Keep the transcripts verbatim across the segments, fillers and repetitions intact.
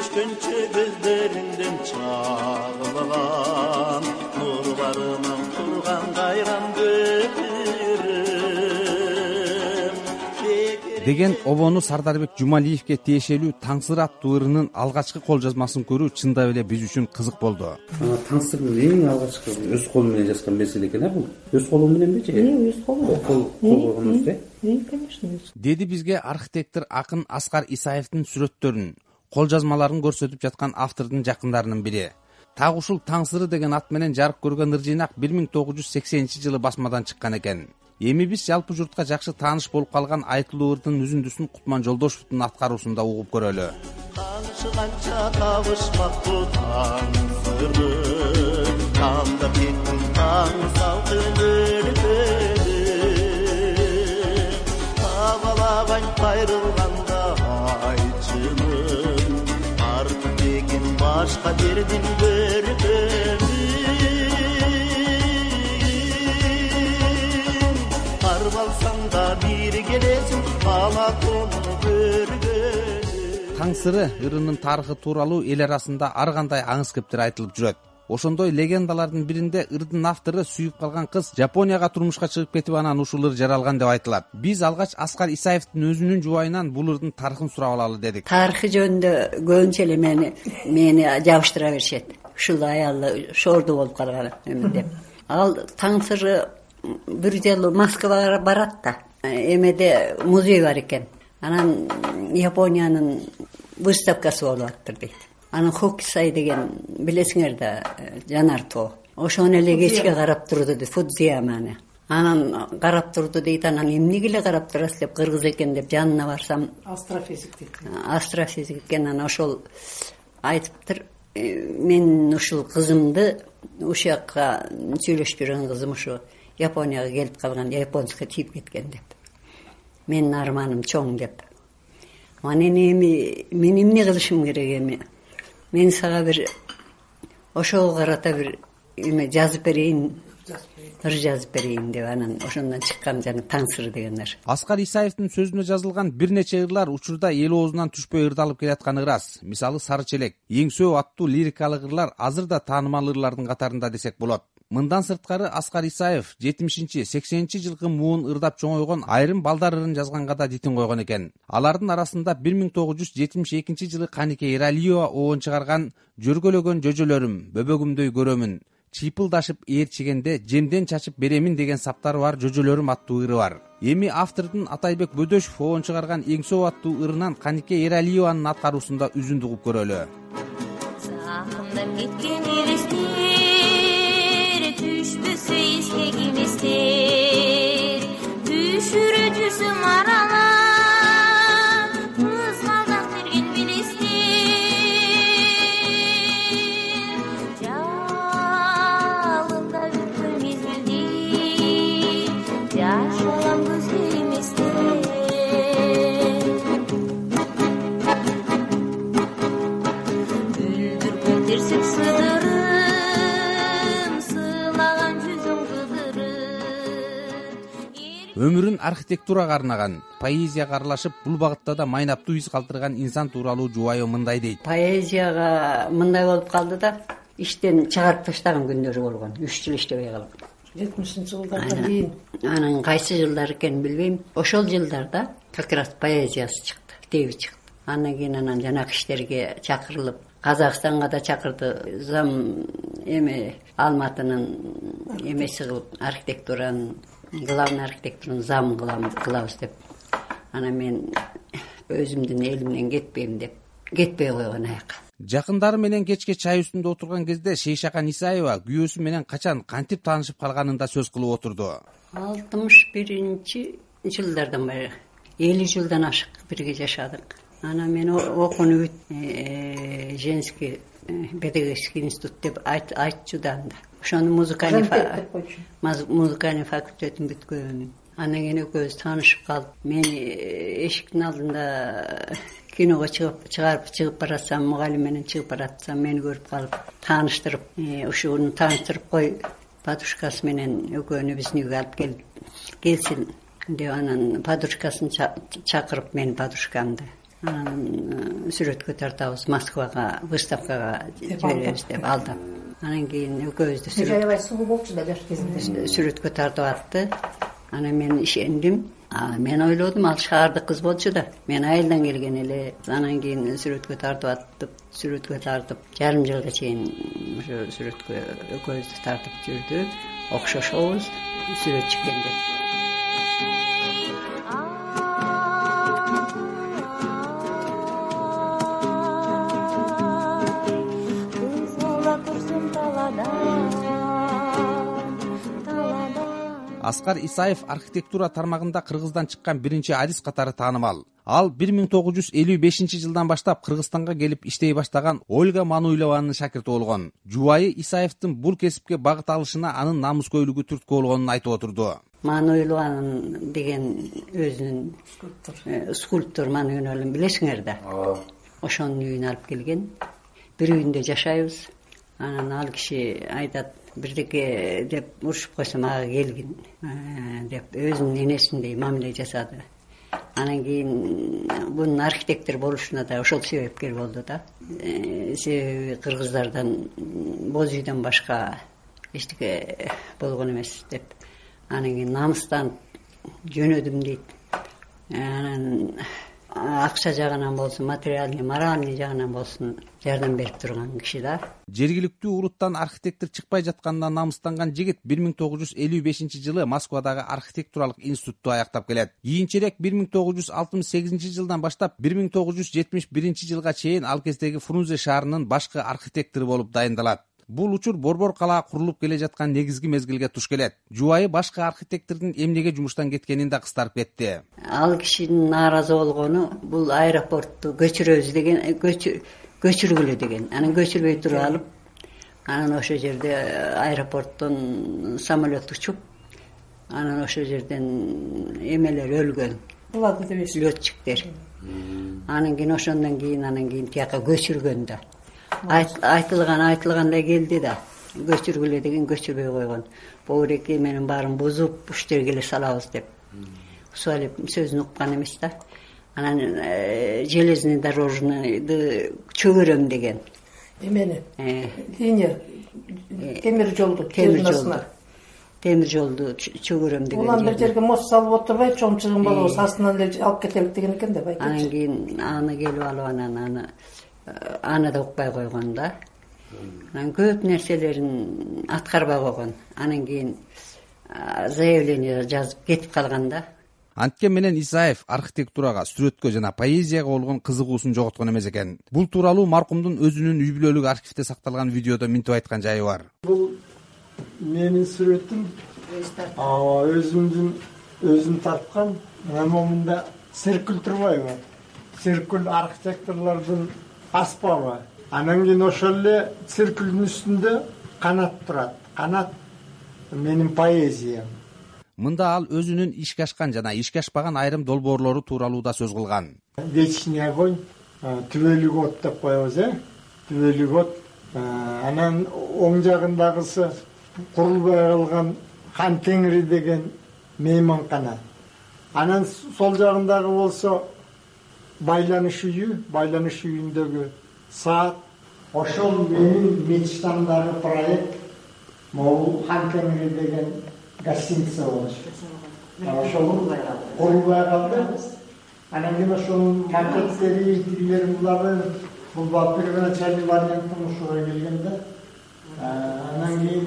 өчкөнчө көздөрүңдөн чагылган нурларынан турган кайран көпүрөм деген обону Сардарбек Жумалиевке тиешелүү Таң сыры аттуу ырынын алгачкы кол жазмасын көрүү чындап эле биз үчүн кызык болду. Таң сырын эң алгачкы өз колу менен жазган меселе экен, а бул? Өз колу мененби же? Өз колу. Кол койгонубузда? Э, конечно. Деди бизге архитектор акын Аскар Исаевдин сүрөттөрүн, кол жазмаларын көрсөтүп жаткан автордун жакындарынын бири. Так ушул Таң сыры деген ат менен жарык көргөн ыр жыйнак бир миң тогуз жүз сексенинчи жылы басмадан чыккан экен. Эми биз жалпы журтка жакшы тааныш болуп калган айтылуу ырдын үзүндүсүн Кутман Жолдошевдун аткаруусунда угуп көрөлү. Каңшыганча табышмактуу таң сыры, кандап кеттим таң салкын өлкөдө. Табалаган кайрылганда айчымын, артып деген башка бердим көргөнүм. Таң сыры ырынын тарыхы тууралуу эл арасында ар кандай аңыз кептер айтылып жүрөт. Ошондой легендалардын биринде ырдын автору сүйүп калган кыз Жапонияга турмушка чыгып кетип анан ушул ыр жаралган деп айтылат. Биз алгач Аскар Исаевдин өзүнүн жубайынан бул ырдын тарыхын сурап алалы дедик. Тарыхы жөнүндө көбүнчө эле мени мени жабыштыра беришет. Ушул аялы шорду болуп калган эми деп. Ал Таң сыры бир жолу Москвага барат да. Эмеде музей бар экен. Анан Япониянын выставкасы болуп аттыр дейт. Анан Хокусай деген билесиңер да жанар тоо. Ошону эле кечке карап турду дейт, Фудзияманы. Анан карап турду дейт, анан эмнеге эле карап турасыз деп кыргыз экен деп жанына барсам, астрофизик дейт. Астрофизик экен. Анан ошол айтыптыр, мен ушул кызымды ушакка сүйлөшүп жүргөн кызым ушу Японияга келип калган, японска тийип кеткен деп. Менин арманым чоң деп. Анан эми мен эмне кылышым керек эми? Мен сага бир ошого карата бир эме жазып берейин, ыр жазып берейин деп анан ошондон чыккан жана Таң сыры деген ыр. Аскар Исаевдин сөзүнө жазылган бир нече ырлар учурда эл оозунан түшпөй ырдалып келатканы ырас. Мисалы Сары челек, Эңсөө аттуу лирикалык ырлар азыр да таанымал ырлардын катарында десек болот. Мындан сырткары Аскар Исаев жетимишинчи сексенинчи жылкы муун ырдап чоңойгон айрым балдар ырын жазганга да дитин койгон экен. Алардын арасында бир миң тогуз жүз жетимиш экинчи жылы Канике Эралиева оон чыгарган Жөргөлөгөн жөжөлөрүм, бөбөгүмдөй көрөмүн, чыйпылдашып ээрчигенде жемден чачып беремин деген саптары бар Жөжөлөрүм аттуу ыры бар. Эми автордун Атайбек Бөдөшев оон чыгарган Эңсөө аттуу ырынан Канике Эралиеванын аткаруусунда үзүндү угуп көрөлү. Düşürücüsüm arala kızmaldan bergen bilestir Jalında bütkül mezgildi Yaşalan gözlemestir Güldür kötersip sıdırım Sığlagan жүзүң кыдырып Өмүрүн архитектурага арнаган, поэзияга аралашып, бул багытта да майнаптуу из калтырган инсан тууралуу жубайы мындай дейт. Поэзияга мындай болуп калды да, иштен чыгарып таштаган күндөрү болгон. үч жыл иштебей калган. жетимишинчи жылдардан кийин. Анан кайсы жылдар экенин билбейм. Ошол жылдарда как раз поэзиясы чыкты, китеби чыкты. Андан кийин анан жанагы иштерге чакырылып, Казакстанга да чакырды. Зам эме Алматынын эмеси кылып, архитектуранын главный архитекторун зам кылабыз деп. Анан мен өзүмдүн элимден кетпейм деп кетпей койгон аяк. Жакындары менен кечке чай үстүндө отурган кезде Шейшакан Исаева күйөөсү менен качан кантип таанышып калганын да сөз кылып отурду. алтымыш биринчи жылдардан бери элүү жылдан ашык бирге жашадык. Анан мен окууну женский педагогический институт деп айтчу да анда. Ошону музыкальный музыкальный факультетин бүткөн. Андан кийин экөөбүз таанышып калып, мен эшиктин алдында киного чыгып чыгарып чыгып баратсам, мугалим менен чыгып баратсам, мени көрүп калып, тааныштырып, ушуну тааныштырып кой, подружкасы менен экөөнү биздин үйгө алып кел, келсин деп анан подружкасын чакырып, мен подружкамды анан сүрөткө тартабыз, Москвага выставкага жиберебиз деп алдап. Анан кийин экөөбүздү сүрөт аябай сулуу болчу да жаш кезинде. сүрөткө тартып атты. Анан мен ишендим. А мен ойлодум, ал шаардык кыз болчу да. Мен айылдан келген эле. Анан кийин сүрөткө тартып аттып, сүрөткө тартып, жарым жылга чейин ошо сүрөткө экөөбүздү тартып жүрдү. Окшошобуз, сүрөт чыккенде. Аскар Исаев архитектура тармагында Кыргыздан чыккан биринчи адис катары таанымал. Ал бир миң тогуз жүз элүү бешинчи жылдан баштап Кыргызстанга келип иштей баштаган Ольга Мануйлованын шакирти болгон. Жубайы Исаевдин бул кесипке багыт алышына анын намыскөйлүгү түрткү болгонун айтып отурду. Мануйлованын деген өзүнүн скульптор, скульптор Мануйлованын билесиңер да. Ошонун үйүнө алып келген. Бир үйүндө жашайбыз. Анан ал киши айтат, бирдеке деп урушуп койсо мага келгин деп өзүнүн энесиндей мамиле жасады. Анан кийин бунун архитектор болушуна да ошол себепкер болду да. Себеби кыргыздардан боз үйдөн башка эчтеке болгон эмес деп. Анан кийин намыстан жөнөдүм дейт. Анан акча жагынан болсун, материальный, моральный жагынан болсун жардам берип турган киши да. Жергиликтүү уруттан архитектор чыкпай жатканына намыстанган жигит бир миң тогуз жүз элүү бешинчи жылы Москвадагы архитектуралык институтту аяктап келет. Кийинчерээк бир миң тогуз жүз алтымыш сегизинчи жылдан баштап бир миң тогуз жүз жетимиш биринчи жылга чейин ал кездеги Фрунзе шаарынын башкы архитектору болуп дайындалат. Бул учур Борбор калаа курулуп келе жаткан негизги мезгилге туш келет. Жубайы башкы архитектордун эмнеге жумуштан кеткенин да кыстарып кетти. Ал кишинин нааразы болгону бул аэропортту көчүрөбүз деген, көчүргүлө деген. Анан көчүрбөй туруп алып, анан ошол жерде аэропорттон самолет учуп, анан ошол жерден эмелер өлгөн. Буларды дебейсиз. Летчиктер. Анан кийин ошондон кийин анан кийин тияка көчүргөн да. Айтылган айтылгандай келди да. Көчүргүлө деген көчүрбөй койгон. Боореки менин баарын бузуп, уштергеле салабыз деп. Суалеп сөзүн уккан эмес да. Анан железный дорожныйды чөгөрөм деген. Эмени? Линия, темир жолду, темир жолду. Темир жолду чөгөрөм деген. Улам бир жерге мост салып отурбай, чоңчугун болобуз астынан эле алып кетелик деген экен да, байке. Анан кийин аны келип алып анан аны аны да укпай койгон да. Анан көп нерселерин аткарбай койгон. Анан кийин заявление жазып кетип калган да. Анткен менен Исаев архитектурага, сүрөткө жана поэзияга болгон кызыгуусун жоготкон эмес экен. Бул тууралуу маркумдун өзүнүн үй бүлөлүк архивде сакталган видеодо минтип айткан жайы бар. Бул менин сүрөтүм, өзүмдүн өзүм тарткан. Эми мында циркуль турбайбы? Циркуль архитекторлордун аспабы. Анан кийин ошол эле циркулдун үстүндө канат турат. Канат менин поэзиям. Мында ал өзүнүн ишке ашкан жана ишке ашпаган айрым долбоорлору тууралуу да сөз кылган. Вечный огонь, түбөлүк от деп коебуз, э? Түбөлүк от. Анан оң жагындагысы курулбай калган Хан Теңири деген мейманкана. Анан сол жагындагы болсо байланыш үйү, байланыш үйүндөгү саат. Ошол менин мечтамдагы проект. Могул Хан Теңири деген гостиница болчу. Ошол курулбай калды. Анан кийин ошонун макеттери, тилери буларды бул первоначальный вариантын ошого келгенде. Анан кийин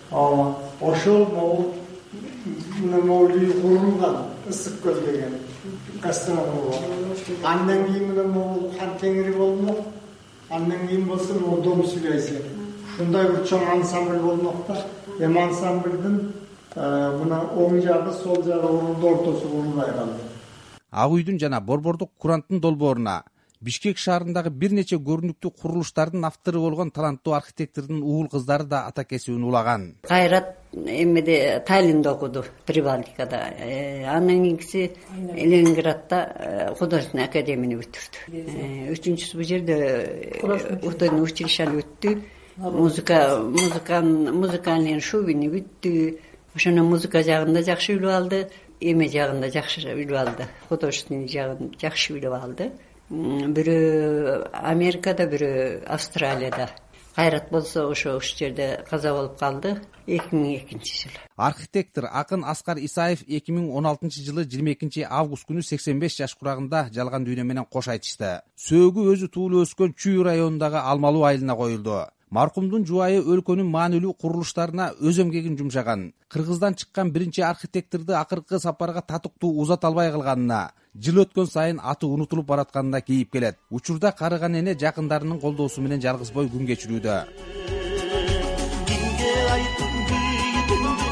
ошол могул могул үй курулган, ысык көз деген гастрономия. Андан кийин мына могул Хан Теңири болмок. Андан кийин болсо могул дом связи. Ушундай бир чоң ансамбль болмок да. Эми ансамбльдин мына оң жагы, сол жагы урулду ортосу курулбай калды. Ак үйдүн жана Борбордук Куранттын долбооруна Бишкек шаарындагы бир нече көрүнүктүү курулуштардын автору болгон таланттуу архитектордун уул кыздары да ата кесибин улаган. Кайрат эмеде Таллинде окуду, Прибалтикада. Андан кийинкиси Ленинградда художественный академияны бүтүрдү. Үчүнчүсү бул жерде художественный училищени бүттү. Музыка, музыкан, музыкальный шубини бүттү. Ошондон музыка жагында жакшы билип алды, эме жагында жакшы билип алды, художественный жагын жакшы билип алды. бирөө Америкада, бирөө Австралияда. Кайрат болсо ошо уш жерде каза болуп калды эки миң экинчи жылы. Архитектор акын Аскар Исаев эки миң он алтынчы жылы жыйырма экинчи август күнү сексен беш жаш курагында жалган дүйнө менен кош айтышты. Сөөгү өзү туулуп өскөн Чүй районундагы Алмалуу айылына коюлду. Маркумдун жубайы өлкөнүн маанилүү курулуштарына өз эмгегин жумшаган. Кыргыздан чыккан биринчи архитекторду акыркы сапарга татыктуу узата албай калганына, жыл өткөн сайын аты унутулуп баратканына кейип келет. Учурда карыган эне жакындарынын колдоосу менен жалгызбой күн кечирүүдө.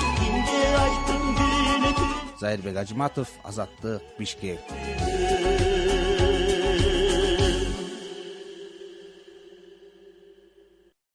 Зайырбек Ажыматов, Азаттык, Бишкек.